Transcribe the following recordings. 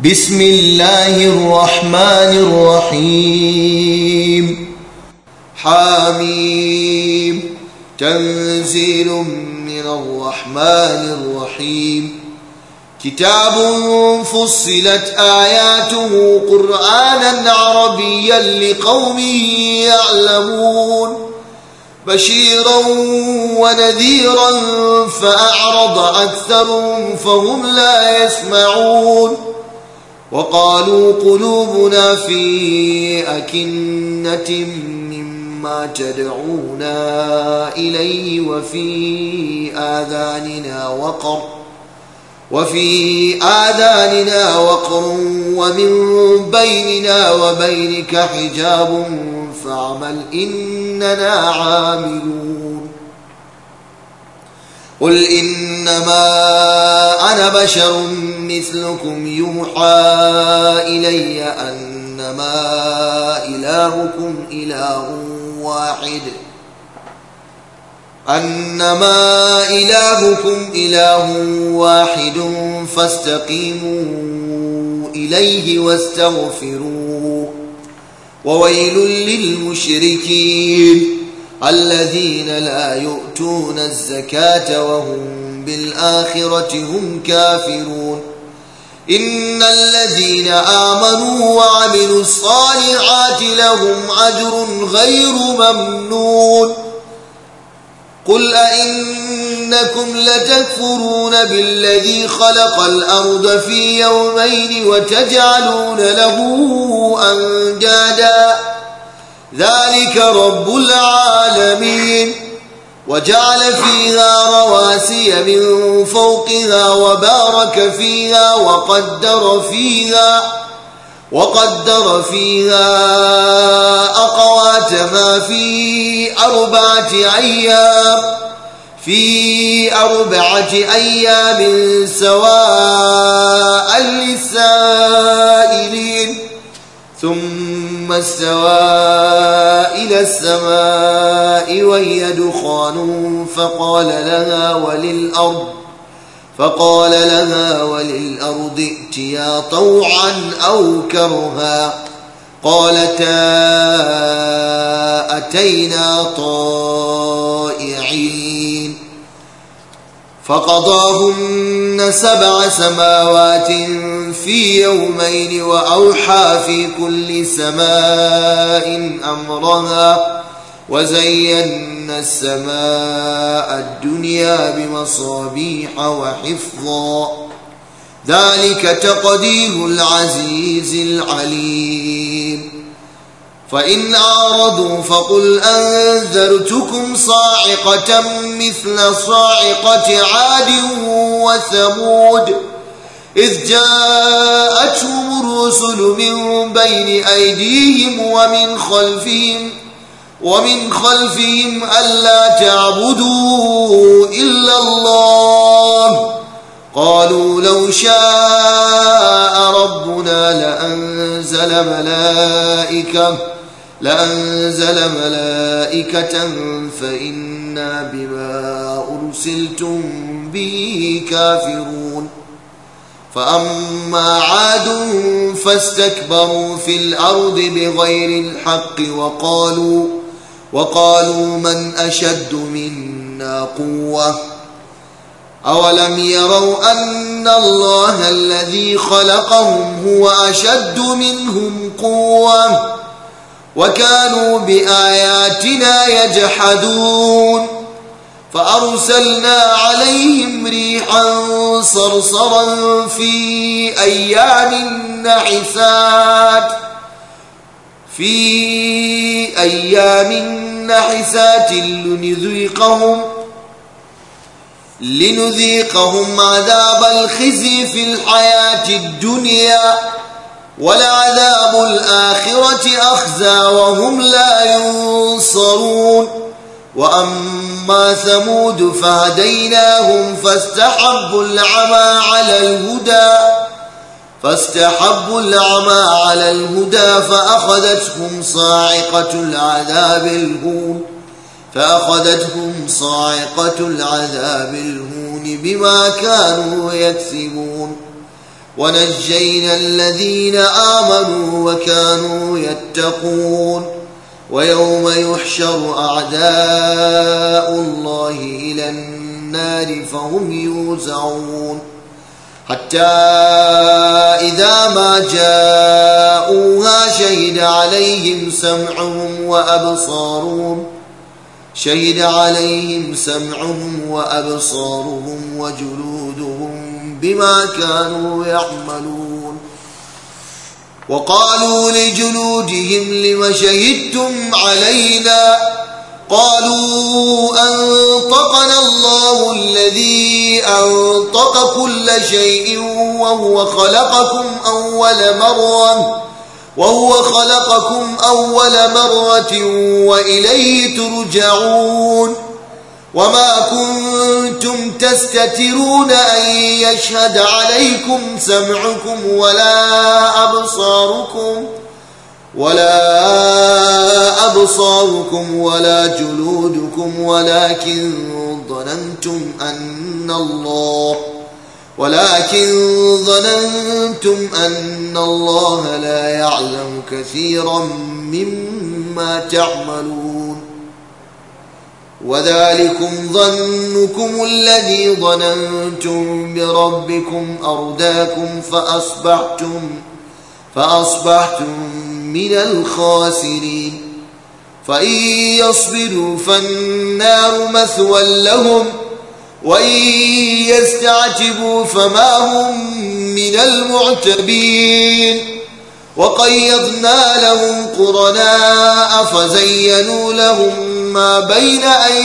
بسم الله الرحمن الرحيم. حميم. تنزيل من الرحمن الرحيم. كتاب فصلت آياته قرآنا عربيا لقوم يعلمون بشيرا ونذيرا فأعرض أكثرهم فهم لا يسمعون وقالوا قلوبنا في أكنة مما تدعونا إليه وفي آذاننا وقر ومن بيننا وبينك حجاب فاعمل إننا عاملون. قل إنما أنا بشر مثلكم يوحى إلي أنما إلهكم إله واحد فاستقيموا إليه واستغفروه وويل للمشركين الذين لا يؤتون الزكاة وهم بالآخرة هم كافرون. إن الذين آمنوا وعملوا الصالحات لهم أجر غير ممنون. قل أئنكم لتكفرون بالذي خلق الأرض في يومين وتجعلون له أندادا ذلك رب العالمين. وجعل فيها رواسي من فوقها وبارك فيها وقدر فيها أقواتها في أربعة أيام سواء للسائلين ثم استوى إلى السماء وهي دخان فقال لها وللأرض ائتيا طوعا أو كرها قالتا أتينا طائعين. فقضاهن 7 سماوات في يومين وأوحى في كل سماء أمرها وزينا السماء الدنيا بمصابيح وحفظا ذلك تقدير العزيز العليم. فإن أعرضوا فقل أنذرتكم صاعقة مثل صاعقة عاد وثمود إذ جاءتهم الرسل من بين أيديهم ومن خلفهم ألا تعبدوا إلا الله قالوا لو شاء ربنا لأنزل ملائكة فإنا بما أرسلتم به كافرون. فأما عاد فاستكبروا في الأرض بغير الحق وقالوا من أشد منا قوة أولم يروا أن الله الذي خلقهم هو أشد منهم قوة وكانوا بآياتنا يجحدون. فأرسلنا عليهم ريحا صرصرا في أيام نحسات لنذيقهم عذاب الخزي في الحياة الدنيا ولعذاب الآخرة أخزى وهم لا ينصرون. وأما ثمود فهديناهم فاستحبوا العمى على الهدى فأخذتهم صاعقة العذاب الهون بما كانوا يكسبون. ونجينا الذين آمنوا وكانوا يتقون ويوم يحشر أعداء الله إلى النار فهم يوزعون حتى إذا ما جاءوها شهد عليهم سمعهم وأبصارهم وجلودهم بما كانوا يعملون وقالوا لجلودهم لم شهدتم علينا قالوا أنطقنا الله الذي أنطق كل شيء وهو خلقكم أول مرة وإليه ترجعون وما كنتم تستترون أن يشهد عليكم سمعكم ولا أبصاركم ولا جلودكم ولكن ظننتم أن الله لا يعلم كثيرا مما تعملون وذلكم ظنكم الذي ظننتم بربكم أرداكم فأصبحتم من الخاسرين فإن يصبروا فالنار مثوى لهم وإن يستعتبوا فما هم من المعتبين وقيضنا لهم قرناء فزينوا لهم ما بين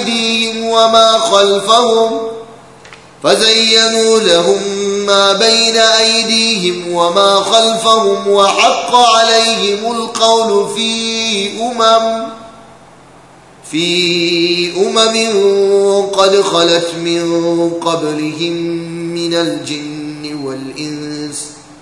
أيديهم وما خلفهم وحق عليهم القول في قد خلت من قبلهم من الجن والإنس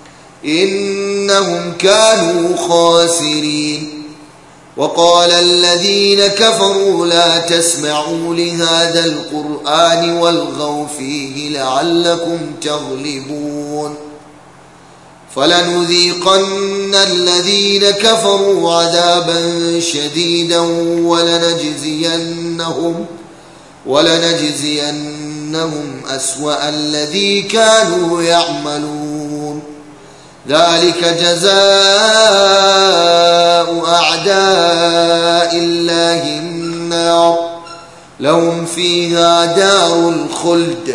إنهم كانوا خاسرين وقال الذين كفروا لا تسمعوا لهذا القرآن والغوا فيه لعلكم تغلبون فلنذيقن الذين كفروا عذابا شديدا ولنجزينهم أسوأ الذي كانوا يعملون ذلك جزاء أعداء الله النار لهم فيها دار الخلد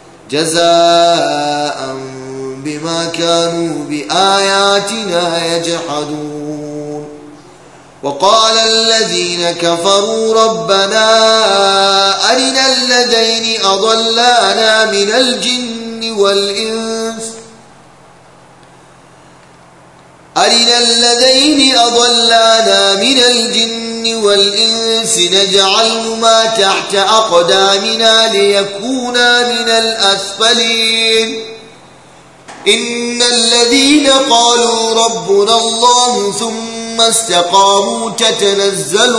جزاء بما كانوا بآياتنا يجحدون وقال الذين كفروا ربنا أرنا الذين أضلانا من الجن والإنس نجعلهما تحت أقدامنا ليكونا من الأسفلين إن الذين قالوا ربنا الله ثم استقاموا تتنزل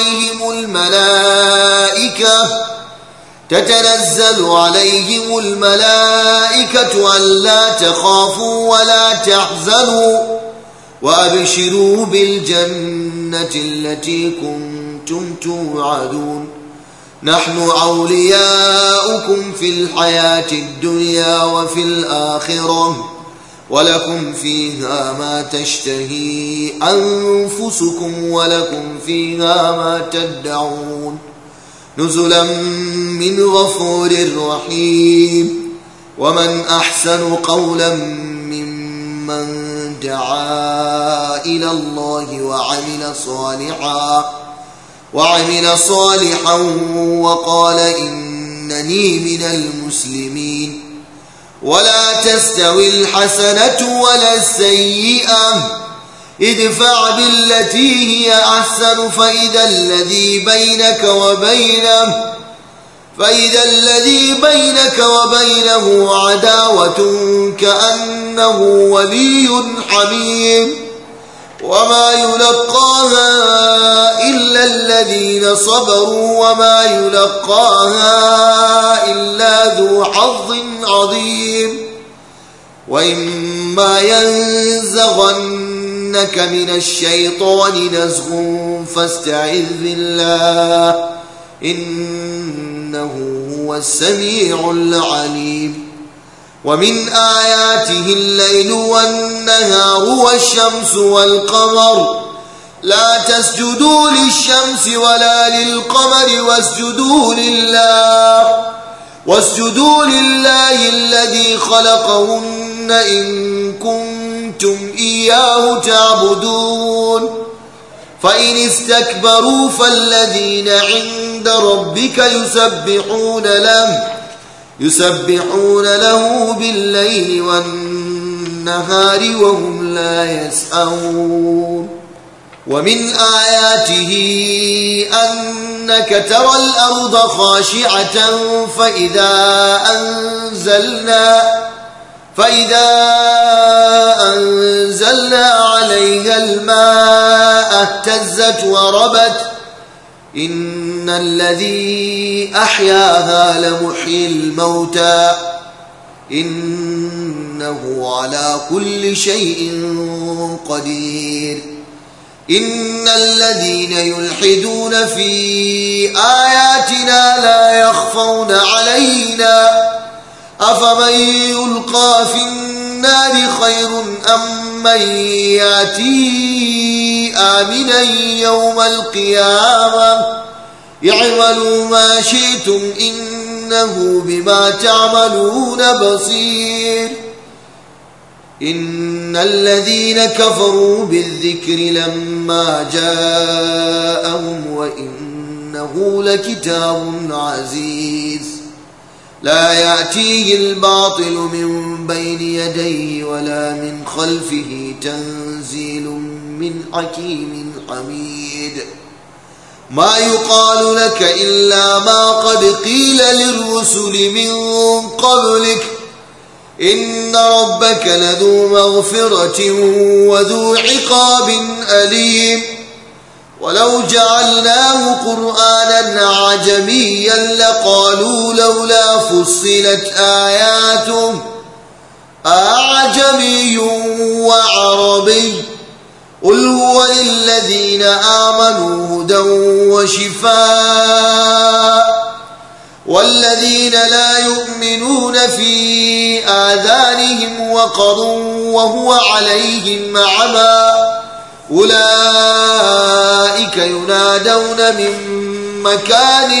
عليهم الملائكة ألا تخافوا ولا تحزنوا وأبشروا بالجنة التي كنتم توعدون نحن أولياؤكم في الحياة الدنيا وفي الآخرة ولكم فيها ما تشتهي أنفسكم ولكم فيها ما تدعون نزلا من غفور رحيم ومن أحسن قولا ممن دعا إلى الله وعمل صالحا وقال إنني من المسلمين ولا تستوي الحسنة ولا السيئة ادفع بالتي هي أحسن فإذا الذي بينك وبينه عداوة كأنه ولي حميم وما يلقاها إلا الذين صبروا وما يلقاها إلا ذو حظ عظيم وإما ينزغنك من الشيطان نزغ فاستعذ بالله إنه هو السميع العليم ومن آياته الليل والنهار والشمس والقمر لا تسجدوا للشمس ولا للقمر واسجدوا لله الذي خلقهن إن كنتم إياه تعبدون فإن استكبروا فالذين عند ربك يسبحون له بالليل والنهار وهم لا يسأمون ومن آياته أنك ترى الأرض خاشعة فإذا أنزلنا عليها الماء اهتزت وربت إن الذي أحياها لمحيي الموتى إنه على كل شيء قدير إن الذين يلحدون في آياتنا لا يخفون علينا أفمن يلقى في النار خير أم من يأتي آمنا يوم القيامة اعملوا ما شئتم إنه بما تعملون بصير إن الذين كفروا بالذكر لما جاءهم وإنه لكتاب عزيز لا يأتيه الباطل من بين يديه ولا من خلفه تنزيل من حكيم حميد ما يقال لك إلا ما قد قيل للرسل من قبلك إن ربك لذو مغفرة وذو عقاب أليم ولو جعلناه قرآنا عجميا لقالوا لولا فصلت آياته أعجمي وعربي قل هو للذين آمنوا هدى وشفاء والذين لا يؤمنون في آذانهم وقر وهو عليهم عمى أولئك ينادون من مكان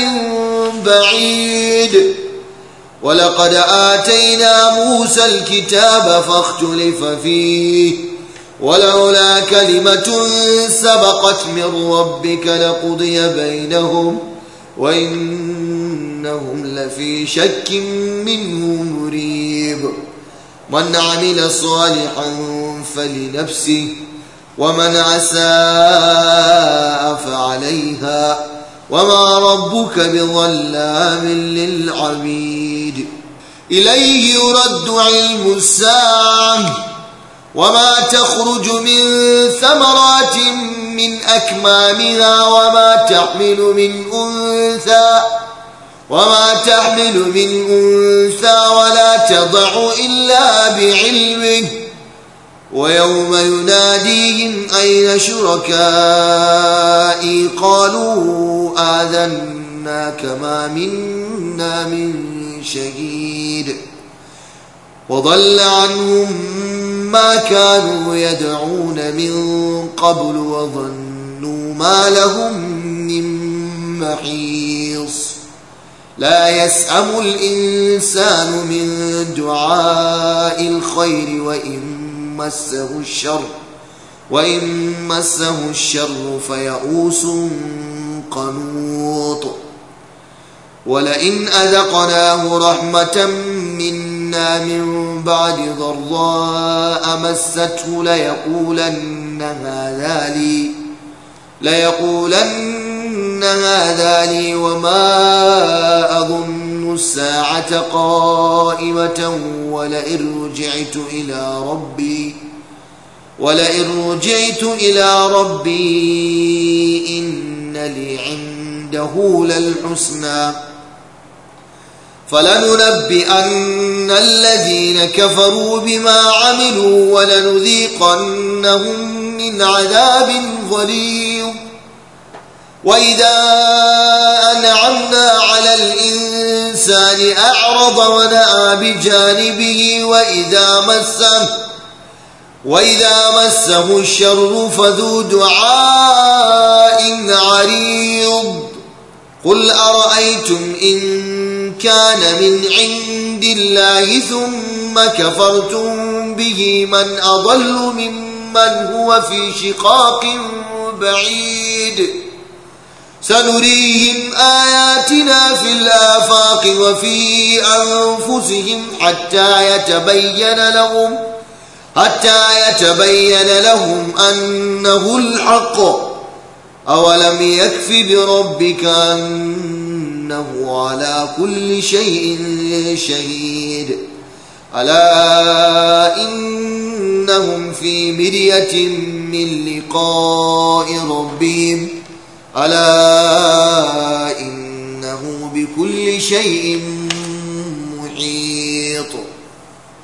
بعيد ولقد آتينا موسى الكتاب فاختلف فيه ولولا كلمة سبقت من ربك لقضي بينهم وإنهم لفي شك منه مريب من عمل صالحا فلنفسه ومن أساء فعليها وما ربك بظلام للعبيد إليه يرد علم الساعة وما تخرج من ثمرات من أكمامها وما تحمل من أنثى ولا تضع إلا بعلمه ويوم يناديهم أين شركائي قالوا آذناك ما منا من شهيد وضل عنهم ما كانوا يدعون من قبل وظنوا ما لهم من محيص لا يسأم الإنسان من دعاء الخير وإن مسه الشر فيئوس قنوط ولئن أذقناه رحمة منا من بعد ضراء مسته ليقولن هذا لي وما أظن الساعة قائمة ولئن رجعت إلى ربي إن لي عنده للحسنى فلننبئن الذين كفروا بما عملوا ولنذيقنهم من عذاب غليظ. وإذا أنعمنا على الإنسان أعرض ونأى بجانبه وإذا مسه الشر فذو دعاء عريض. قل أرأيتم إن كان من عند الله ثم كفرتم به من أضل ممن هو في شقاق بعيد. سنريهم آياتنا في الآفاق وفي أنفسهم حتى يتبين لهم أنه الحق. أولم يكف بربك أنه على كل شيء شهيد. ألا إنهم في مرية من لقاء ربهم ألا إنه بكل شيء محيط.